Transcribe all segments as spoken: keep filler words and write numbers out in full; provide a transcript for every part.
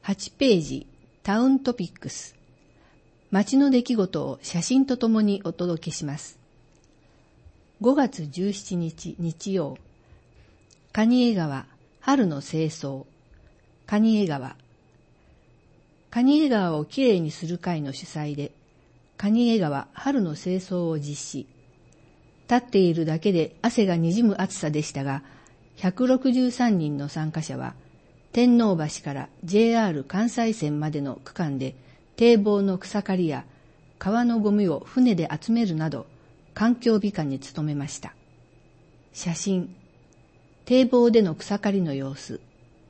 はちページタウントピックス。街の出来事を写真とともにお届けします。ごがつじゅうしちにち日曜、蟹江川春の清掃。蟹江川。蟹江川をきれいにする会の主催で、蟹江川春の清掃を実施。立っているだけで汗がにじむ暑さでしたが、ひゃくろくじゅうさんにんの参加者は、天王橋から ジェイアール 関西線までの区間で堤防の草刈りや川のゴミを船で集めるなど環境美化に努めました。写真、堤防での草刈りの様子。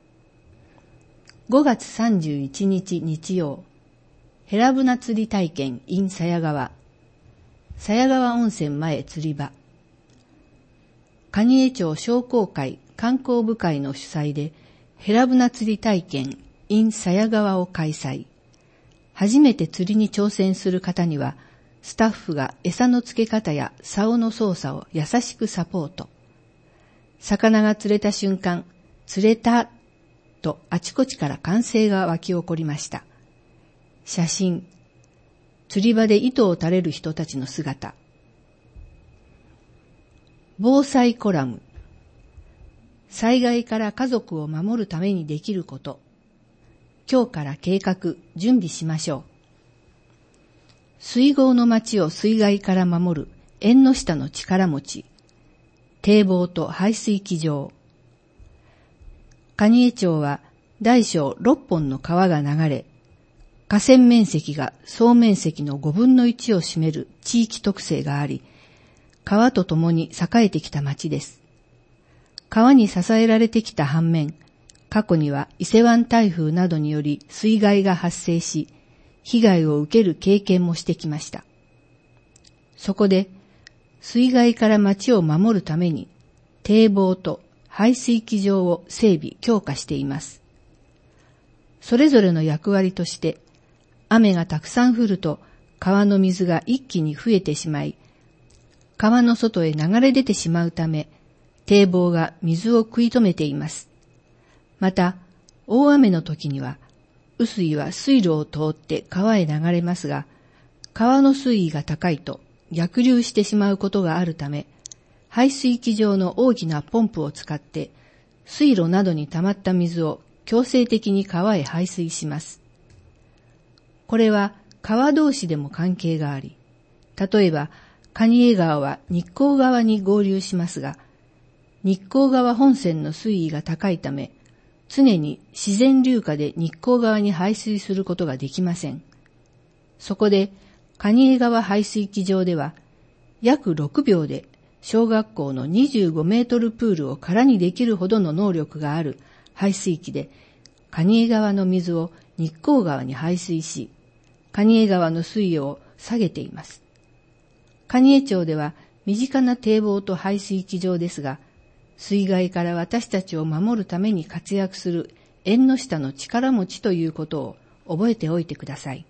ごがつさんじゅういちにち日曜、ヘラブナ釣り体験 in 鞘川。鞘川温泉前釣り場。蟹江町商工会観光部会の主催でヘラブナ釣り体験 in 鞘川を開催。初めて釣りに挑戦する方には、スタッフが餌の付け方や竿の操作を優しくサポート。魚が釣れた瞬間、釣れたとあちこちから歓声が湧き起こりました。写真、釣り場で糸を垂れる人たちの姿。防災コラム。災害から家族を守るためにできること。今日から計画、準備しましょう。水郷の町を水害から守る縁の下の力持ち。堤防と排水機場。蟹江町は大小ろっぽんの川が流れ、河川面積が総面積のごぶんのいちを占める地域特性があり、川とともに栄えてきた町です。川に支えられてきた反面、過去には伊勢湾台風などにより水害が発生し、被害を受ける経験もしてきました。そこで、水害から町を守るために、堤防と排水機場を整備・強化しています。それぞれの役割として、雨がたくさん降ると川の水が一気に増えてしまい、川の外へ流れ出てしまうため、堤防が水を食い止めています。また、大雨の時には、雨水は水路を通って川へ流れますが、川の水位が高いと逆流してしまうことがあるため、排水機場の大きなポンプを使って、水路などに溜まった水を強制的に川へ排水します。これは川同士でも関係があり、例えば、蟹江川は日光川に合流しますが、日光川本線の水位が高いため、常に自然流下で日光川に排水することができません。そこで、蟹江川排水機場では、約ろくびょうで小学校のにじゅうごメートルプールを空にできるほどの能力がある排水機で、蟹江川の水を日光川に排水し、蟹江川の水位を下げています。蟹江町では身近な堤防と排水機場ですが、水害から私たちを守るために活躍する縁の下の力持ちということを覚えておいてください。